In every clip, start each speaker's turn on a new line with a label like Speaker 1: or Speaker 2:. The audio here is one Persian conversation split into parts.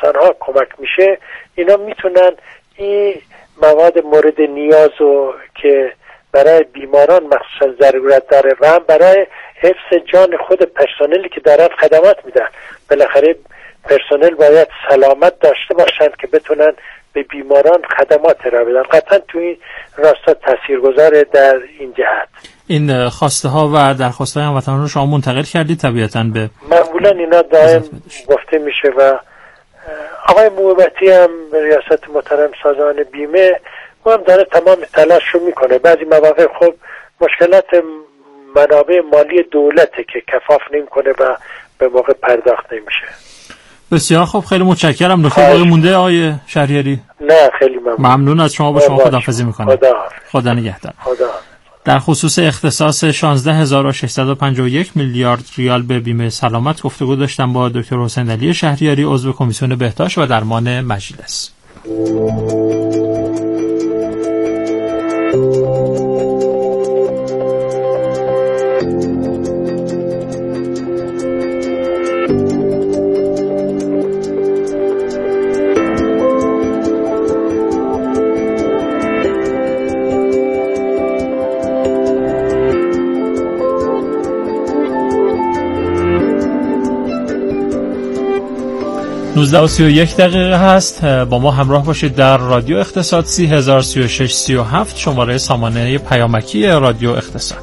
Speaker 1: انسان‌ها کمک میشه، اینا میتونن این مواد مورد نیاز رو که برای بیماران مخصوصا ضرورت داره و هم برای حفظ جان خود پرسنلی که دارن خدمات میدن، بالاخره پرسنل باید سلامت داشته باشند که بتونن به بیماران خدمات را بدن. قطعا توی این راستا تاثیرگذاره در این جهت.
Speaker 2: این خواسته ها و درخواست های هموطنان رو شما منتقل کردید طبیعتاً به
Speaker 1: معمولا اینا دائم گفته میشه و آقای موبتی هم ریاست محترم سازمان بیمه او هم داره تمام تلاش رو میکنه. بعضی مواقع خب مشکلات منابع مالی دولته که کفاف نمیکنه و به موقع پرداخت نمیشه.
Speaker 2: بسیار خوب، خیلی متشکرم. نکته باقی مونده آقای شهریاری؟
Speaker 1: نه خیلی
Speaker 2: ممنون از شما. با شما خداحافظی میکنم. خدا نگهدار. در خصوص اختصاص 16651 میلیارد ریال به بیمه سلامت گفتگو داشتم با دکتر حسین علی شهریاری، عضو کمیسیون بهداشت و درمان مجلس. 19:31 هست. با ما همراه باشید در رادیو اقتصاد 303637 شماره سامانه پیامکی رادیو اقتصاد.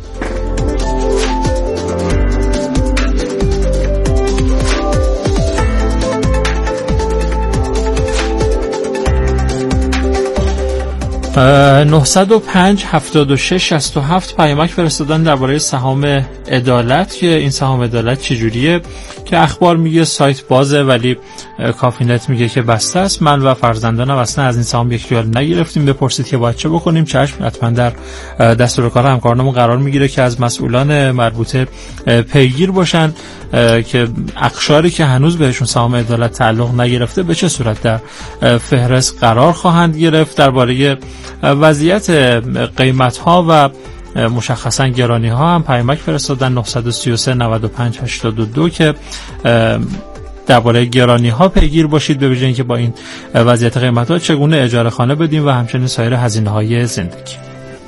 Speaker 2: (905 76 67) پیامک فرستادن درباره سهام عدالت که این سهام عدالت چجوریه، که اخبار میگه سایت بازه ولی کافینت میگه که بسته است. من و فرزندانم اصلا از این سهام یک ریال نگرفتیم. بپرسید که باید چه بکنیم. چشم، حتما در دستور کار همکارانمون قرار میگیره که از مسئولان مربوطه پیگیر باشن که اقشاری که هنوز بهشون سهام عدالت تعلق نگرفته به چه صورت در فهرست قرار خواهند گرفت. درباره وضعیت قیمت‌ها و مشخصا گرانی‌ها هم پیامک فرستادن 933 95 82 که درباره گرانی‌ها پیگیر باشید، به ویژه اینکه با این وضعیت قیمت‌ها چگونه اجاره خانه بدیم و همچنین سایر هزینه‌های زندگی.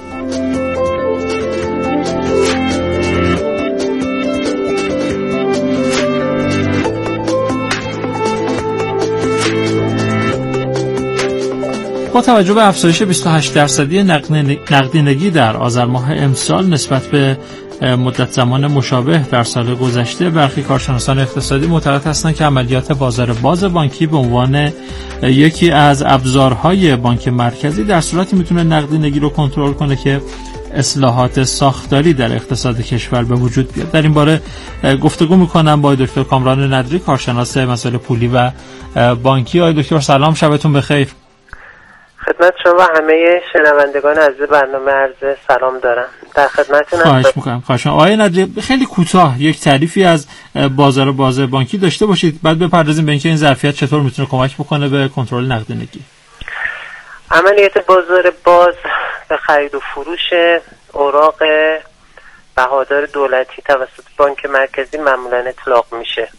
Speaker 2: با توجه به افزایش 28% نقدینگی در آذر ماه امسال نسبت به مدت زمان مشابه در سال گذشته، برخی کارشناسان اقتصادی معتقد هستند که عملیات بازار باز بانکی به عنوان یکی از ابزارهای بانک مرکزی در صورتی میتونه نقدینگی رو کنترل کنه که اصلاحات ساختاری در اقتصاد کشور به وجود بیاد. در این باره گفتگو میکنم با دکتر کامران ندری، کارشناس مسائل پولی و بانکی. آقای دکتر سلام، شبتون بخیر.
Speaker 3: خدمت شما همه شنوندگان عزیز برنامه عرض سلام دارم. در خدمتتون هستم.
Speaker 2: خواهش می‌کنم. آقای ندری، خیلی کوتاه یک تعریفی از بازار باز بانکی داشته باشید، بعد بپردازیم به اینکه این ظرفیت چطور میتونه کمک بکنه به کنترل نقدینگی.
Speaker 3: عملیات بازار باز به خرید و فروش اوراق بهادار دولتی توسط بانک مرکزی معمولاً اطلاق میشه.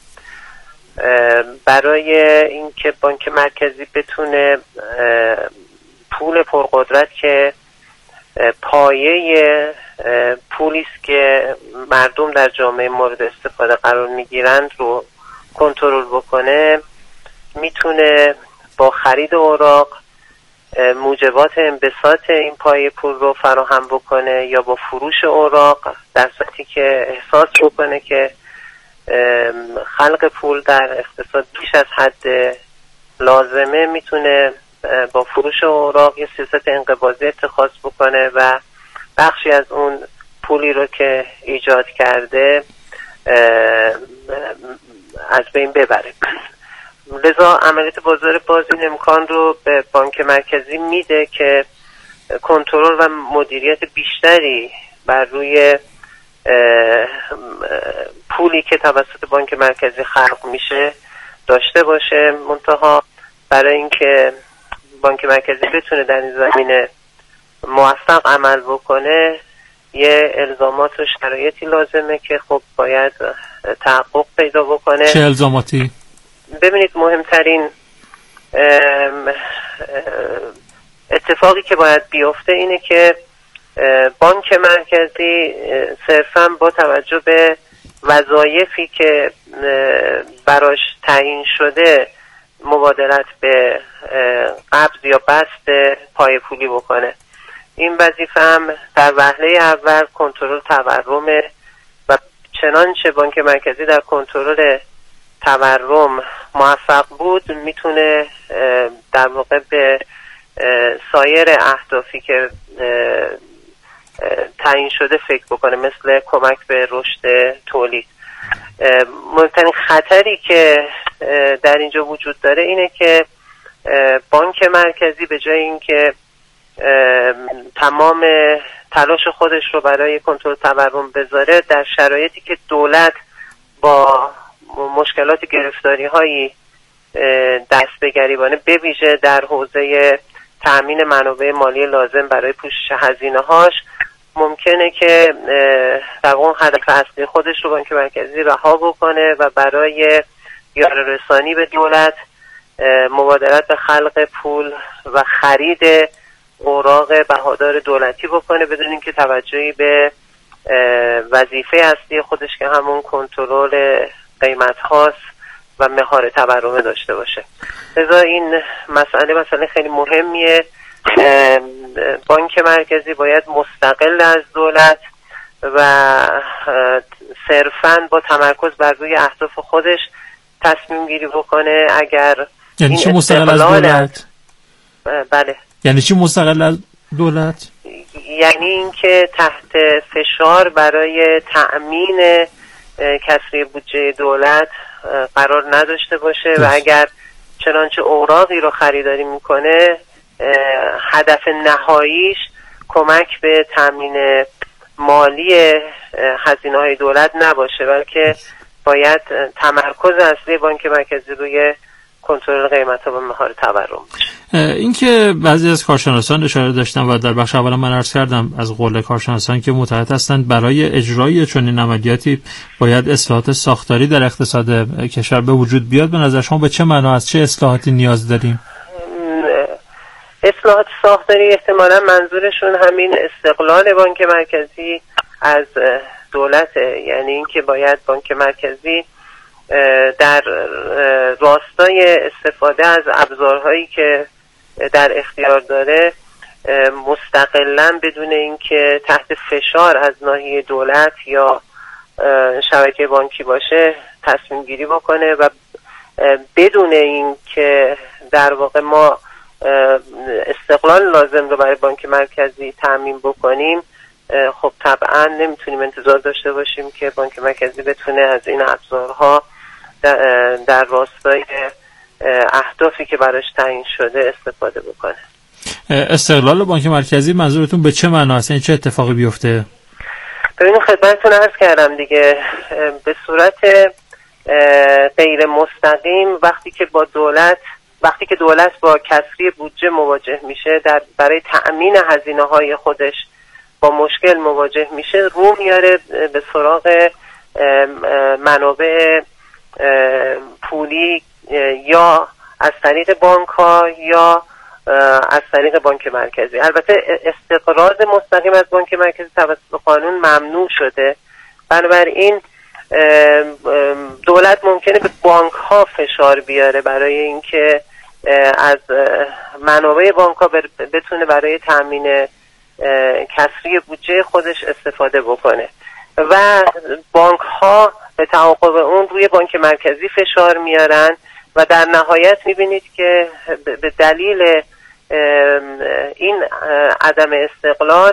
Speaker 3: برای اینکه بانک مرکزی بتونه پول پرقدرت که پایه پولی است که مردم در جامعه مورد استفاده قرار میگیرند رو کنترل بکنه، میتونه با خرید اوراق موجبات انبساط این پایه پول رو فراهم بکنه یا با فروش اوراق در صورتی که احساس بکنه که خلق پول در اقتصاد بیش از حد لازمه، میتونه با فروش اوراق یه سیاست انقباضی اتخاذ بکنه و بخشی از اون پولی رو که ایجاد کرده از بین ببره. لذا عملیات بازار باز این امکان رو به بانک مرکزی میده که کنترل و مدیریت بیشتری بر روی پولی که توسط بانک مرکزی خلق میشه داشته باشه. منتها برای اینکه بانک مرکزی بتونه در این زمینه موفق عمل بکنه یه الزامات و شرایطی لازمه که خب باید تحقق پیدا بکنه.
Speaker 2: چه الزاماتی؟
Speaker 3: ببینید مهمترین اتفاقی که باید بیفته اینه که بانک مرکزی صرفاً با توجه به وظایفی که براش تعیین شده مبادلت به قبض یا بسط پای پولی بکنه. این وظیفه هم در وهله اول کنترل تورم و چنانچه بانک مرکزی در کنترل تورم موفق بود میتونه در واقع به سایر اهدافی که تعیین شده فکر بکنه، مثل کمک به رشد تولید. مهمترین خطری که در اینجا وجود داره اینه که بانک مرکزی به جای اینکه تمام تلاش خودش رو برای کنترل تورم بذاره، در شرایطی که دولت با مشکلات گرفتاری هایی دست به گریبانه، به ویژه در حوزه تأمین منابع مالی لازم برای پوشش هزینه هاش، ممکنه که در اون هدف اصلی خودش رو بانک مرکزی رها بکنه و برای یاره‌رسانی به دولت مبادلت به خلق پول و خرید اوراق بهادار دولتی بکنه بدون اینکه توجهی به وظیفه اصلی خودش که همون کنترل قیمت هاست و مهار تورم داشته باشه. لذا این مسئله خیلی مهمیه. بانک مرکزی باید مستقل از دولت و صرفاً با تمرکز بر روی اهداف خودش تصمیم گیری بکنه. اگر
Speaker 2: یعنی چی مستقل از دولت؟
Speaker 3: بله.
Speaker 2: یعنی چی مستقل از دولت؟
Speaker 3: یعنی اینکه تحت فشار برای تأمین کسری بودجه دولت قرار نداشته باشه و اگر چنانچه اوراقی رو خریداری میکنه هدف نهاییش کمک به تامین مالی هزینه‌های دولت نباشه، بلکه باید تمرکز اصلی بانک مرکزی روی کنترل قیمت‌ها و مهار تورم باشه.
Speaker 2: این که بعضی از کارشناسان اشاره داشتن و در بخش اول من عرض کردم از قول کارشناسان که معتقد هستند برای اجرای چنین عملیاتی باید اصلاحات ساختاری در اقتصاد کشور به وجود بیاد. به نظر شما به چه معنا، از چه اصلاحاتی نیاز داریم؟
Speaker 3: اصلاحات ساختاری احتمالاً منظورشون همین استقلال بانک مرکزی از دولته، یعنی اینکه باید بانک مرکزی در راستای استفاده از ابزارهایی که در اختیار داره مستقلاً بدون اینکه تحت فشار از ناحیه دولت یا شبکه بانکی باشه تصمیم گیری بکنه و بدون اینکه در واقع ما استقلال لازم رو برای بانک مرکزی تامین بکنیم، خب طبعا نمیتونیم انتظار داشته باشیم که بانک مرکزی بتونه از این ابزارها در راستای اهدافی که براش تعیین شده استفاده بکنه.
Speaker 2: استقلال بانک مرکزی منظورتون به چه معنا است؟ این چه اتفاقی بیفته؟
Speaker 3: ببینید خدمتتون عرض کردم دیگه، به صورت غیر مستقیم وقتی که دولت با کسری بودجه مواجه میشه، برای تأمین هزینه‌های خودش با مشکل مواجه میشه، رو میاره به سراغ منابع پولی یا از طریق بانک ها یا از طریق بانک مرکزی. البته استقراض مستقیم از بانک مرکزی توسط قانون ممنوع شده، بنابراین دولت ممکنه به بانک ها فشار بیاره برای اینکه از منابع بانک ها بتونه برای تامین کسری بودجه خودش استفاده بکنه و بانک ها به تعاقب اون روی بانک مرکزی فشار میارن و در نهایت میبینید که به دلیل این عدم استقلال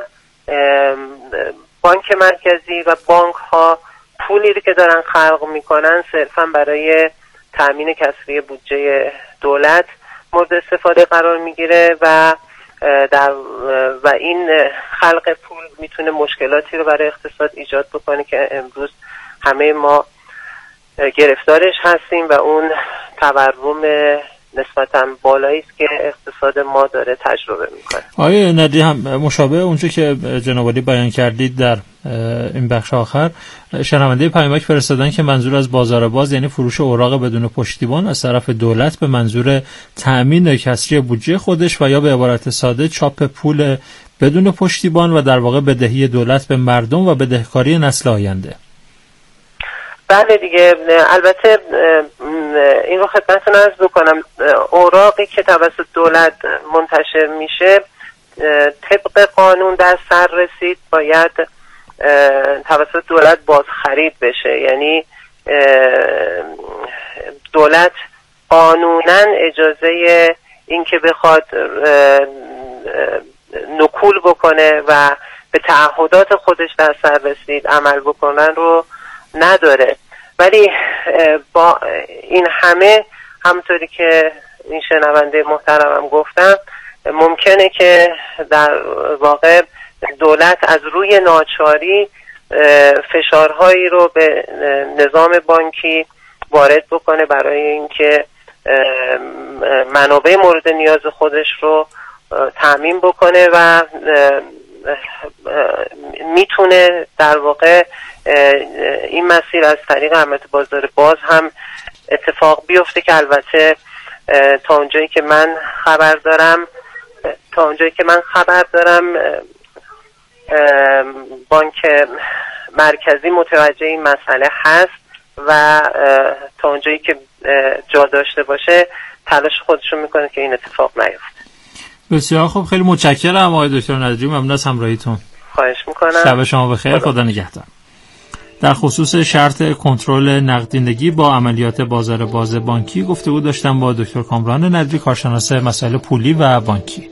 Speaker 3: بانک مرکزی و بانک ها پولی که دارن خلق میکنن صرفا برای تامین کسری بودجه دولت مورد استفاده قرار میگیره و این خلق پول میتونه مشکلاتی رو برای اقتصاد ایجاد بکنه که امروز همه ما گرفتارش هستیم و اون تورم نسبتاً بالایی است که اقتصاد ما داره تجربه میکنه.
Speaker 2: آقای ندری، هم مشابه اونچه که جناب عالی بیان کردید در این بخش آخر، شنونده پیامک فرستادن که منظور از بازار باز یعنی فروش اوراق بدون پشتیبان از طرف دولت به منظور تأمین کسری بودجه خودش و یا به عبارت ساده چاپ پول بدون پشتیبان و در واقع بدهی دولت به مردم و بدهکاری نسل آینده.
Speaker 3: بله دیگه، البته این رو خدمتتون عرض بکنم، اوراقی که توسط دولت منتشر میشه طبق قانون در سر رسید باید توسط دولت باز خرید بشه. یعنی دولت قانونا اجازه این که بخواد نکول بکنه و به تعهدات خودش در سر رسید عمل بکنن رو نداره. ولی با این همه، همونطوری که این شنونده محترمم گفتم، ممکنه که در واقع دولت از روی ناچاری فشارهایی رو به نظام بانکی وارد بکنه برای اینکه منابع مورد نیاز خودش رو تامین بکنه و میتونه در واقع این مسیر از طریق امنیت بازار باز هم اتفاق بیفته که البته تا اونجایی که من خبر دارم بانک مرکزی متوجه این مسئله هست و تا اونجایی که جا داشته باشه تلاش خودشون میکنه که این اتفاق نیفته.
Speaker 2: بسیار خوب، خیلی متشکرم آقای دکتر ندری، ممنون از همراهیتون.
Speaker 3: خواهش میکنم.
Speaker 2: شب شما بخیر، خدا نگهدار. در خصوص شرط کنترل نقدینگی با عملیات بازار باز بانکی گفتگو داشتم با دکتر کامران ندری، کارشناس مسائل پولی و بانکی.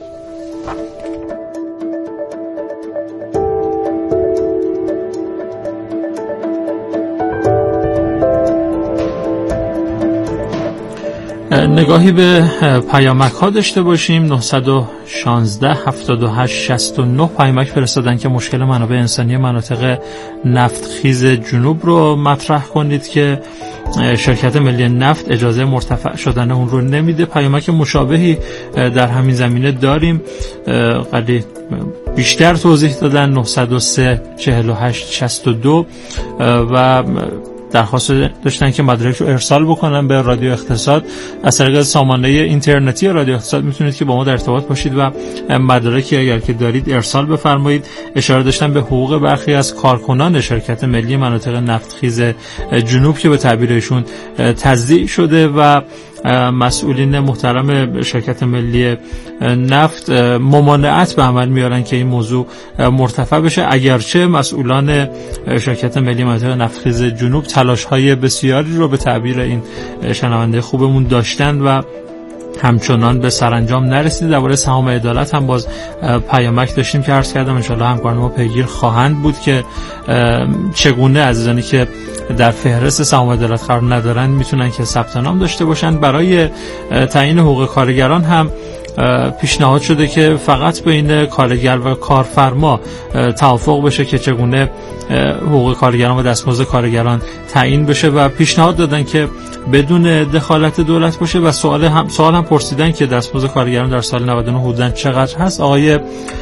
Speaker 2: نگاهی به پیامک ها داشته باشیم. 916 78 69 پیامک فرستادن که مشکل منابع انسانی مناطق نفتخیز جنوب رو مطرح کنید که شرکت ملی نفت اجازه مرتفع شدن اون رو نمیده. پیامک مشابهی در همین زمینه داریم، قدری بیشتر توضیح دادن. 903 48 62 و درخواست داشتن که مدارک رو ارسال بکنن به رادیو اقتصاد. از طریق سامانه اینترنتی رادیو اقتصاد میتونید که با ما در ارتباط باشید و مدارکی اگر که دارید ارسال بفرمایید. اشاره داشتن به حقوق برخی از کارکنان شرکت ملی مناطق نفتخیز جنوب که به تعبیرشون تضییع شده و مسئولین محترم شرکت ملی نفت ممانعت به عمل میارن که این موضوع مرتفع بشه، اگرچه مسئولان شرکت ملی مناطق نفتخیز جنوب تلاش‌های بسیاری رو به تعبیر این شنونده خوبمون داشتن و همچنان به سرانجام نرسید. درباره سهام عدالت هم باز پیامک داشتیم که عرض کردم انشالله همکاران ما پیگیر خواهند بود که چگونه عزیزانی که در فهرست سهام عدالت قرار ندارن میتونن که ثبت نام داشته باشن. برای تعیین حقوق کارگران هم پیشنهاد شده که فقط بین کارگر و کارفرما توافق بشه که چگونه حقوق کارگران و دستمزد کارگران تعیین بشه و پیشنهاد دادن که بدون دخالت دولت باشه و سوال هم پرسیدن که دستمزد کارگران در سال 99 حدوداً چقدر هست. آقای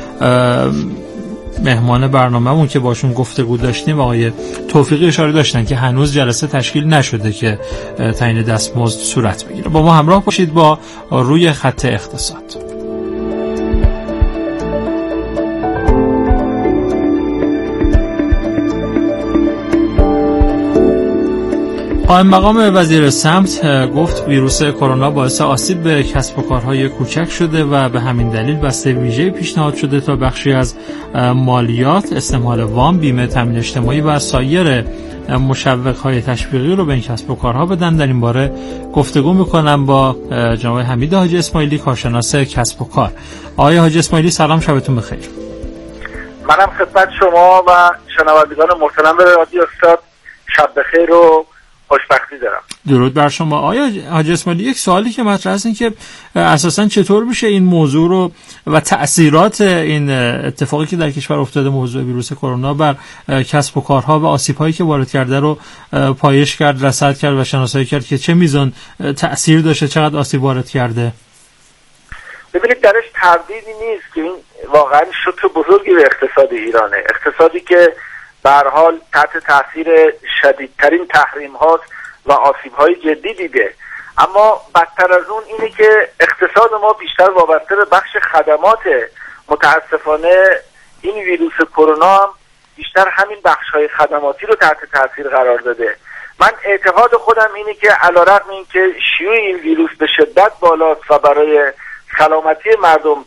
Speaker 2: مهمان برنامه‌مون که باشون گفتگو داشتیم آقای توفیقی اشاره داشتن که هنوز جلسه تشکیل نشده که تعیین دستمزد صورت بگیره. با ما همراه باشید با روی خط اقتصاد. قائم مقام وزیر سمت گفت ویروس کرونا باعث آسیب به کسب و کارهای کوچک شده و به همین دلیل بسته ویژه پیشنهاد شده تا بخشی از مالیات، استعمال وام، بیمه تامین اجتماعی و سایر مشوق‌های تشویقی رو به این کسب و کارها بدن. در این باره گفتگو می‌کنم با جناب حمید حاجی اسماعیلی، کارشناس کسب و کار. آقای حاجی اسماعیلی سلام، شبتون بخیر.
Speaker 4: منم خدمت شما و شنوندگان محترم رادیو اقتصاد شب بخیر و خوشبختی دارم.
Speaker 2: درود بر شما. آیا حاجی اسماعیلی، یک سوالی که مطرح است این که اساساً چطور میشه این موضوع رو و تأثیرات این اتفاقی که در کشور افتاده، موضوع ویروس کرونا، بر کسب و کارها و آسیب‌هایی که وارد کرده رو پایش کرد، رصد کرد و شناسایی کرد که چه میزان تأثیر داشته، چقدر آسیب وارد کرده؟
Speaker 4: ببینید درش تردیدی نیست که این واقعا شوک بزرگی به اقتصاد ایرانه، اقتصادی که به هر حال تحت تاثیر شدیدترین تحریم هاست و آسیب های جدی دیده. اما بدتر از اون اینه که اقتصاد ما بیشتر وابسته به بخش خدماته. متاسفانه این ویروس کرونا هم بیشتر همین بخش های خدماتی رو تحت تاثیر قرار داده. من اعتقاد خودم اینه که علیرغم اینکه شیوع این ویروس به شدت بالاست و برای سلامتی مردم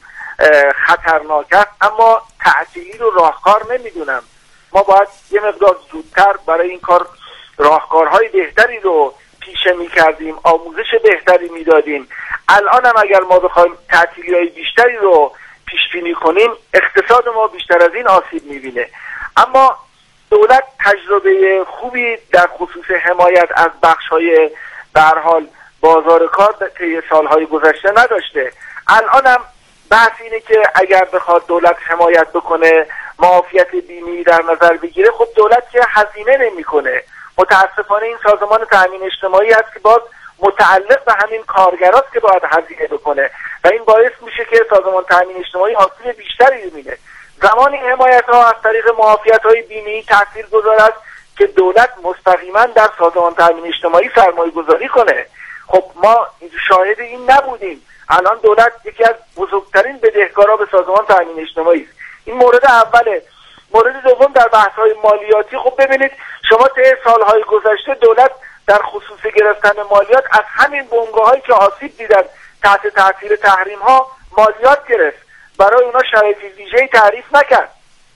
Speaker 4: خطرناک است، اما تعطیلی رو راهکار نمیدونم. ما باید یه مقدار زودتر برای این کار راهکارهای بهتری رو پیشه میکردیم، آموزش بهتری میدادیم. الان هم اگر ما بخوایم تعطیلی‌های بیشتری رو پیش بینی کنیم، اقتصاد ما بیشتر از این آسیب میبینه. اما دولت تجربه خوبی در خصوص حمایت از بخش‌های به هر حال بازار کار طی سالهای گذشته نداشته. الان هم بحث اینه که اگر بخواد دولت حمایت بکنه، معافیت بیمه‌ای در نظر بگیره، خب دولت که هزینه نمی‌کنه. متاسفانه این سازمان تامین اجتماعی هست که باز متعلق به همین کارگراست که باید هزینه بکنه و این باعث میشه که سازمان تامین اجتماعی آسیب بیشتری ببینه. زمانی حمایت‌ها از طریق معافیت‌های بیمه‌ای تاثیرگذار است که دولت مستقیما در سازمان تامین اجتماعی سرمایه‌گذاری کنه. خب ما شاهد این نبودیم. الان دولت یکی از بزرگترین بدهکارا به سازمان تامین اجتماعی است. این مورد اوله. مورد دوم در بحث‌های مالیاتی، خب ببینید شما طی سالهای گذشته دولت در خصوص گرفتن مالیات از همین بنگاه‌هایی که آسیب دیدن تحت تاثیر تحریم‌ها مالیات گرفت، برای اونا شرایط ویژه‌ای تعریف نکرد.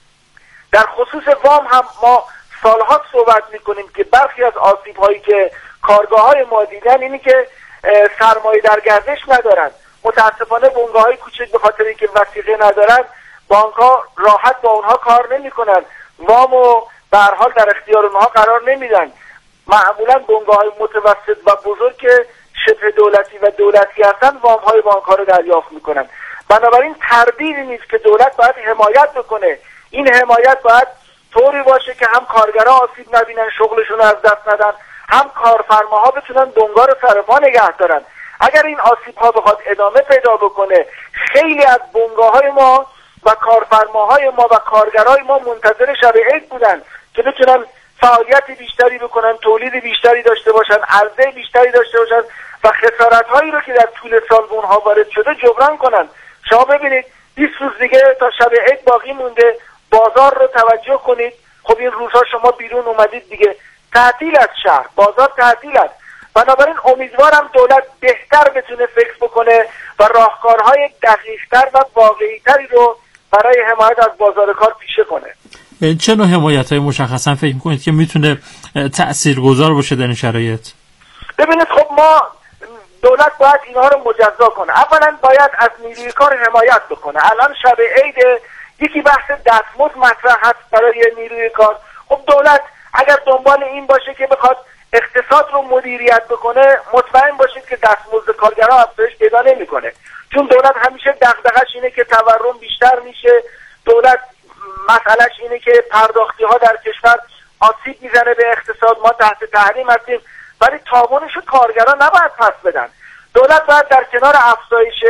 Speaker 4: در خصوص وام هم ما سالها صحبت می‌کنیم که برخی از آسیب‌هایی که کارگاه‌های ما دیدن اینی که سرمایه در گردش ندارن. متاسفانه بنگاه‌های کوچک به خاطر اینکه وثیقه ندارن، بانک‌ها راحت با اونها کار نمی‌کنن، وامو به هر حال در اختیار اونها قرار نمیدن. معمولاً بنگاه‌های متوسط و بزرگ که شبه دولتی و دولتی هستن، وام‌های بانک‌ها رو دریافت می‌کنن. بنابراین تردیدی نیست که دولت باید حمایت بکنه. این حمایت باید طوری باشه که هم کارگرها آسیب نبینن، شغلشون رو از دست ندن، هم کارفرماها بتونن دنگا رو سر پا نگه دارن. اگر این آسیب‌ها بخواد ادامه پیدا بکنه، خیلی از بنگاه‌های ما و کارفرماهای ما و کارگرای ما منتظر شب عید بودن که بتونن فعالیت بیشتری بکنن، تولید بیشتری داشته باشن، عرضه بیشتری داشته باشن و خسارت‌هایی رو که در طول سال به اونها وارد شده جبران کنن. شما ببینید 20 روز دیگه تا شب عید باقی مونده، بازار رو توجه کنید. خب این روزها شما بیرون اومدید دیگه، تعطیل از شهر، بازار تعطیل است. بنابراین امیدوارم دولت بهتر بتونه فکر بکنه و راهکارهای دقیق‌تر و واقعی‌تری رو برای حمایت از بازار کار پیشه کنه.
Speaker 2: چه نوع حمایت‌های مشخصا فکر می‌کنید که میتونه تأثیرگذار باشه در این شرایط؟
Speaker 4: ببینید خب ما دولت باید اینها رو مجزا کنه. اولا باید از نیروی کار حمایت بکنه. الان شب عید یکی بحث دستمزد مطرح هست برای نیروی کار. خب دولت اگر دنبال این باشه که بخواد اقتصاد رو مدیریت بکنه، مطمئن باشید که دستمزد کارگرها افزایش پیدا نمی‌کنه. چون دولت همیشه دغدغه‌اش اینه که تورم بیشتر میشه. دولت مسئلهش اینه که پرداختی‌ها در کشور آسیب میزنه به اقتصاد، ما تحت تحریم هستیم، ولی تاوانش رو کارگرها نباید پس بدن. دولت باید در کنار افزایش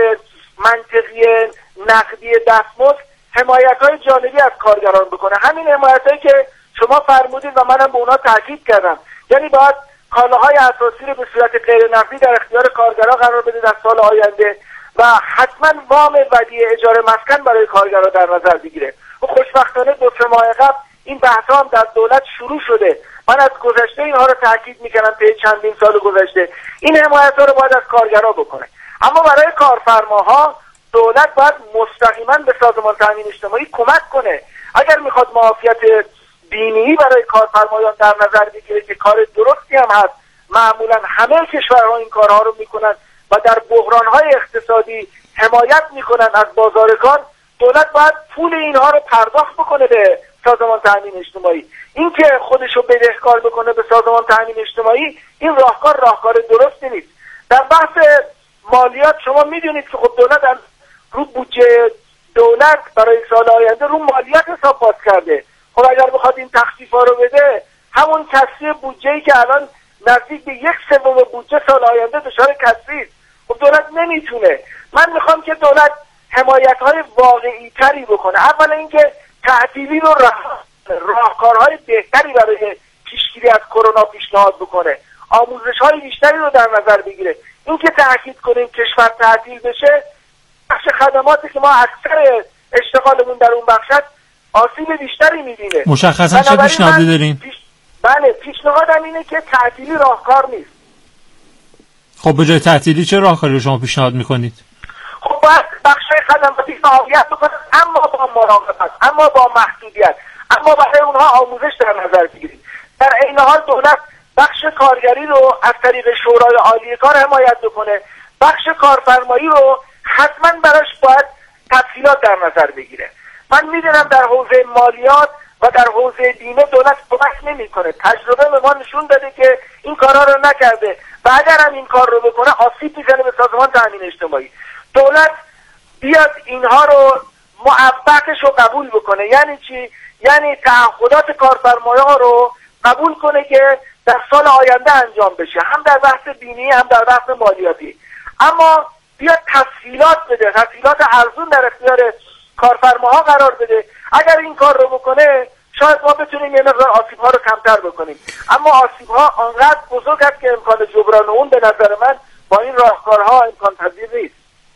Speaker 4: منطقی نقدی دستمزد حمایت‌های جانبی از کارگران بکنه. همین حمایت‌هایی که شما فرمودید و منم به اونا تاکید کردم. یعنی باید کالاهای اساسی رو به صورت غیر نقدی در اختیار کارگرها قرار بده در سال آینده و حتما وام ودیعه اجاره مسکن برای کارگرها در نظر بگیره. و خوشبختانه 2-3 ماه قبل این بحث‌ها هم در دولت شروع شده. من از گذشته اینها رو تاکید می‌کردم، طی چندین سال گذشته این حمایت‌ها رو باید از کارگرها بکنه. اما برای کارفرماها دولت باید مستقیما به سازمان تامین اجتماعی کمک کنه. اگر میخواد معافیت بیمه‌ای برای کارفرمایان در نظر بگیره که کار درستی هم هست، معمولا همه کشورها این کارها رو میکنن و در بحران‌های اقتصادی حمایت میکنن از بازار کار، دولت باید پول اینها رو پرداخت بکنه به سازمان تامین اجتماعی. این که خودشو بدهکار بکنه به سازمان تامین اجتماعی، این راهکار درستی نیست. در بحث مالیات شما میدونید که خب دولت رو بودجه دولت برای سال آینده رو مالیات حساب باز کرده. خب اگر بخواد این تخفیفا رو بده، همون کسری بودجه‌ای که الان نزدیک به 1/3 بودجه سال آینده دچار کسری است. خب دولت نمیتونه. من میخوام که دولت حمایت‌های واقعی‌تری بکنه. اولا اینکه تعطیلی رو راهکارهای بهتری برای پیشگیری از کرونا پیشنهاد بکنه، آموزش‌های بیشتری رو در نظر بگیره. اینکه تاکید کنیم کشور تعطیل بشه، بخش خدماتی که ما اکثر اشتغالمون در اون بخشت آسیب بیشتری می‌بینه.
Speaker 2: مشخصا چه پیشنهادی دارین؟
Speaker 4: بله، پیشنهادم اینه که تعطیلی راهکار نیست.
Speaker 2: خب به جای تعطیلی چه راهکاری رو شما پیشنهاد می‌کنید؟
Speaker 4: خب باید بخش‌های خدماتی فعالیت بکنه، اما با مراقبت، اما با محدودیت، اما برای اونها آموزش در نظر بگیرید. در عین حال دولت بخش کارگری رو از طریق شورای عالی کار حمایت بکنه، بخش کارفرمایی رو حتما براش باید تفصیلات در نظر بگیره. من میدونم در حوزه مالیات و در حوزه بیمه دولت کمک نمیکنه. تجربه به ما نشون داده که این کارا رو نکرده و اگر هم این کار رو بکنه آسیب میزنه به سازمان تامین اجتماعی. دولت بیاد اینها رو معوقش رو قبول بکنه. یعنی چی؟ یعنی تعهدات کارفرمایی‌ها رو قبول کنه که در سال آینده انجام بشه، هم در بحث بینی هم در بحث مالیاتی. اما بیاد تسهیلات بده، تسهیلات ارزون در اختیار کارفرماها قرار بده. اگر این کار رو بکنه شاید ما بتونیم یه مقدار آسیب‌ها رو کمتر بکنیم. اما آسیب‌ها آنقدر بزرگ است که امکان جبران اون به نظر من با این راهکارها امکان پذیر نیست.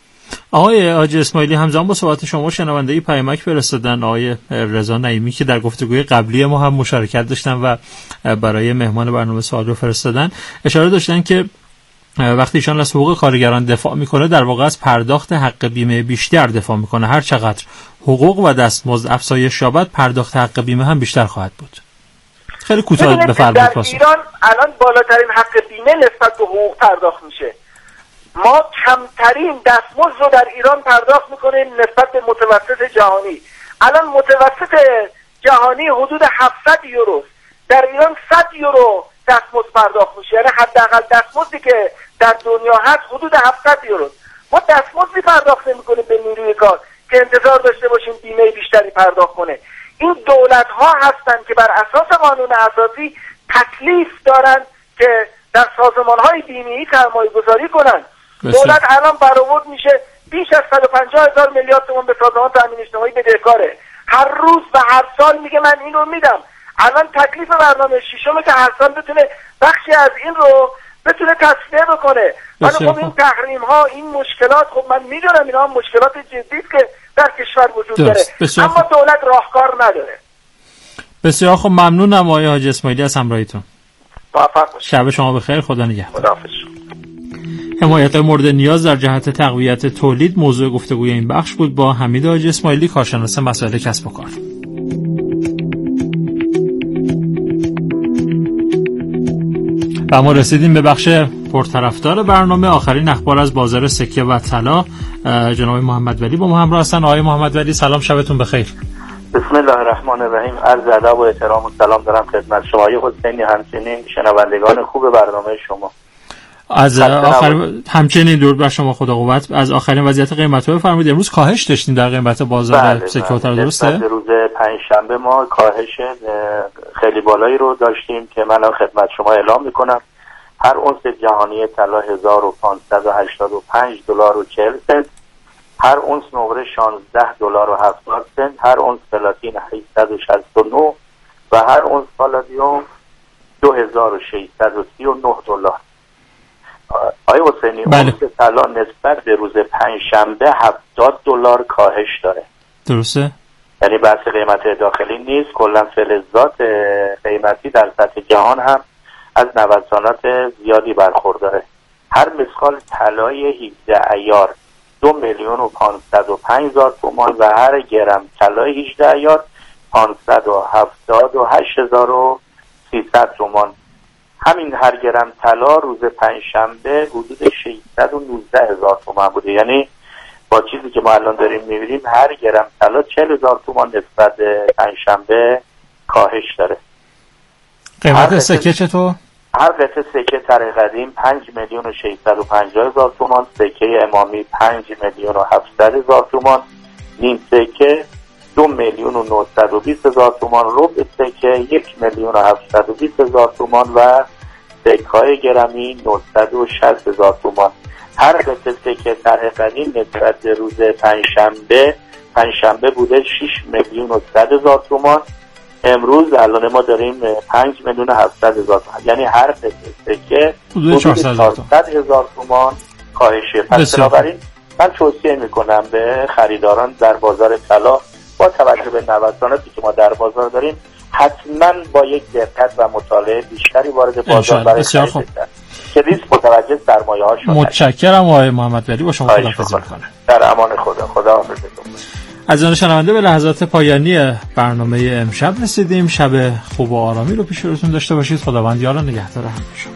Speaker 2: آقای حاجی اسماعیلی، همزمان با صحبت شما شنونده‌ای پیامک فرستادن آقای رضا نعیمی که در گفتگوی قبلی ما هم مشارکت داشتن و برای مهمان برنامه سوال رو فرستادن. اشاره داشتن که وقتی ایشان از حقوق کارگران دفاع میکنه در واقع از پرداخت حق بیمه بیشتر دفاع میکنه. هر چقدر حقوق و دستمزد افزایش یابد پرداخت حق بیمه هم بیشتر خواهد بود. خیلی کوتاه بفرمایید.
Speaker 4: در ایران الان بالاترین حق بیمه نسبت به حقوق پرداخت میشه. ما کمترین دستمزد رو در ایران پرداخت میکنیم نسبت به متوسط جهانی. الان متوسط جهانی حدود 700 یورو، در ایران 100 یورو دستمزد پرداخت میشه. یعنی حداقل دستمزدی که در دنیا هست حدود 700 یورو. ما دستمزدی پرداخت نمیکنیم به نیروی کار که انتظار داشته باشیم بیمه بیشتری پرداخت کنه. این دولت ها هستن که بر اساس قانون اساسی تکلیف دارن که در سازمان های بیمه‌ای سرمایه گذاری کنن. دولت الان برآورد میشه بیش از 150,000 میلیارد تومان به سازمان تامین اجتماعی بدهکاره. هر روز و هر سال میگه من این رو میدم. الان تکلیف برنامه ششمه که هر سال بتونه بخشی از این رو بتونه تصفیه بکنه. ولی خب این تحریم ها، این مشکلات، خب من میدونم اینا مشکلات جدی است که در کشور وجود داره، اما دولت راهکار نداره.
Speaker 2: بسیار خب، ممنونم آقای حاجی اسماعیلی از همراهیتون.
Speaker 4: موفق باشید.
Speaker 2: شب شما بخیر، خدا نگهدار.
Speaker 4: خداحافظ.
Speaker 2: حمایت مورد نیاز در جهت تقویت تولید موضوع گفتگوی این بخش بود با حمید حاجی اسماعیلی، کارشناس مسائل کسب و کار. و ما رسیدیم به بخش پرطرفدار برنامه، آخرین اخبار از بازار سکه و طلا. جناب محمد ولی با ما همراه هستن. آقای محمد ولی سلام، شبتون بخیر.
Speaker 5: بسم الله الرحمن الرحیم. عرض ادب و احترام و سلام دارم خدمت شما آقای حسینی، همچنین شنوندگان خوب برنامه شما.
Speaker 2: از همچنین درود بر شما، خدا قوت. از آخرین وضعیت قیمت‌ها بفرمایید. امروز کاهش داشتیم در قیمت بازار سکه و طلا، درسته؟
Speaker 5: روز پنجشنبه ما کاهش خیلی بالایی رو داشتیم که من خدمت شما اعلام میکنم. هر اونس جهانی طلا 1585 دلار و 40 سنت، هر اونس نقره 16 دلار و 70 سنت، هر اونس پلاتین 869 و هر اونس پالادیوم 2639 دلار. آقای حسینی، اونس طلا نسبت به روز پنجشنبه 70 دلار کاهش داره.
Speaker 2: درسته؟
Speaker 5: یعنی بحث قیمت داخلی نیست، کلا فلزات قیمتی در سطح جهان هم از نوسانات زیادی برخورداره. هر مسخال طلای 17 عیار 2,505,000 تومان و هر گرم طلای 18 عیار 578,300 تومان. همین هر گرم طلا روز پنجشنبه حدود 619,000 تومان بوده. یعنی با چیزی که ما الان داریم می‌بینیم هر گرم طلا 40,000 تومان نسبت پنجشنبه کاهش داره.
Speaker 2: قیمت سکه چطور؟
Speaker 5: هر قطعه سکه طرح قدیم 5,650,000 تومان، سکه امامی 5,700,000 تومان، نیم سکه 2,920,000 تومان، ربع سکه 1,720,000 تومان و سکه‌های گرمی 960,000 تومان. هر قطعه سکه طرح قدیم نسبت به روز پنجشنبه بوده 6,100,000 تومان. امروز الان ما داریم 5,700,000 تومان، یعنی هر قطعه سکه حدود 400,000 تومان کاهشه. پس بنابراین من توصیه میکنم به خریداران در بازار طلا با توجه به نوساناتی که ما در بازار داریم حتما با یک دقت و مطالعه بیشتری وارد بازار برای خرید بشن که ریسک متوجه سرمایه‌هاشون.
Speaker 2: متشکرم آقای محمد ولی، با شما خداحافظی می‌کنم.
Speaker 5: در امان خداحافظتون.
Speaker 2: عزیزان شنونده، به لحظات پایانی برنامه امشب رسیدیم. شب خوب و آرامی رو پیش روتون داشته باشید. خداوند یار و نگهدار همه شما.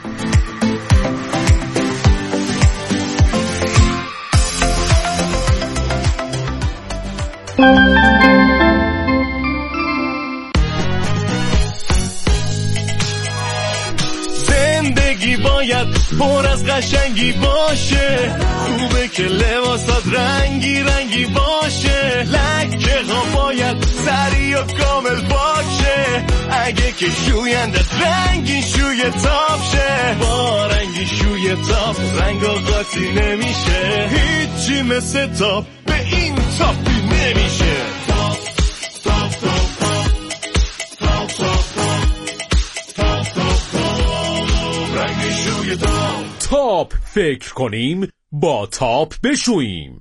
Speaker 6: زندگی باید پر از قشنگی باشه، خوبه که لباسات رنگی رنگی باشه، لکه ها باید سری و کامل باشه، اگه که شویندت رنگی شوی تاپ شه، با رنگی شوی تاپ رنگ و قاطی نمیشه، هیچی مثل تاپ به این تاپی نمیشه. تاپ فکر کنیم با تاپ بشوییم.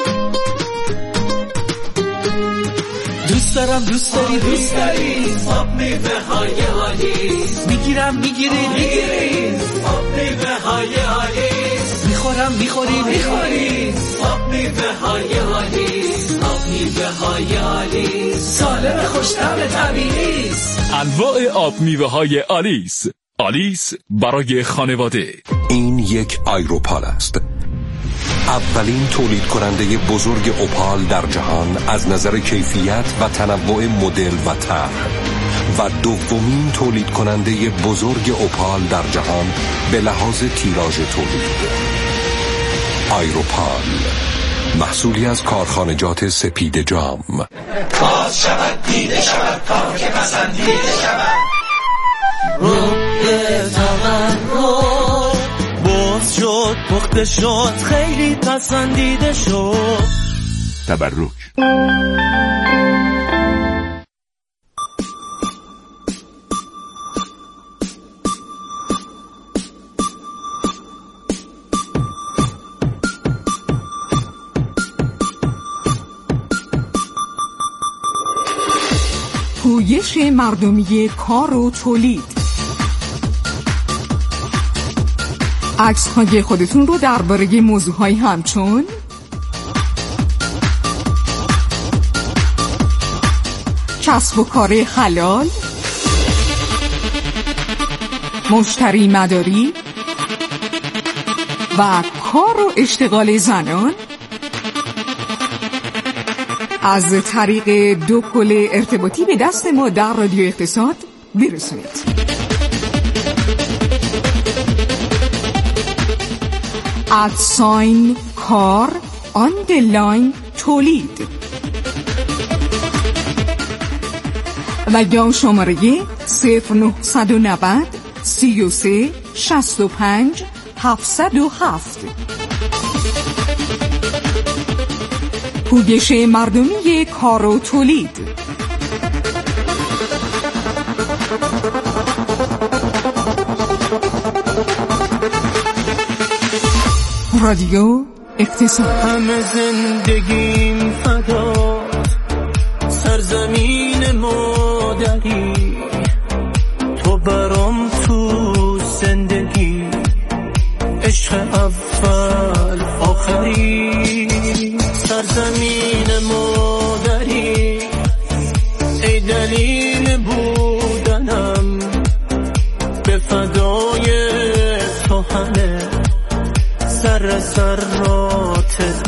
Speaker 7: دوست دارم دوست داری تاپ میوه های آلیس، میگیرم میگیری تاپ میوه های آلیس، میخورم میخوری تاپ میوه های آلیس، تاپ میوه های آلیس، سالم خوش‌طعم طبیعی است.
Speaker 6: انواع آب میوه های آلیس. آلیس برای خانواده.
Speaker 8: این یک آیروپال است، اولین تولید کننده بزرگ اوپال در جهان از نظر کیفیت و تنوع مدل و طرح و دومین تولید کننده بزرگ اوپال در جهان به لحاظ تیراژ تولید. آیروپال، محصولی از کارخانجات سپید جام.
Speaker 7: باز شود دیده شود کار که پسندیده شود، روی تمرد باز شد پخته شد خیلی پسندیده شد.
Speaker 6: تبرک.
Speaker 9: پویش مردمی کار و تولید. عکس‌های خودتون رو درباره موضوعهای همچون کسب و کار حلال، مشتری مداری و کار و اشتغال زنان از طریق 2 پل ارتباطی به دست ما در رادیو اقتصاد برسونید. ادساین کار آندرلاین تولید و یا شماره 0990 33 65 707. پویش مردمی کار و تولید. رادیو اقتصاد.
Speaker 7: همه زندگیم فدا سرزمین مادری، تو برام تو زندگی عشق اول آخری، سرزمین مادری ای دلیل بودنم، به فدای تو همه سرات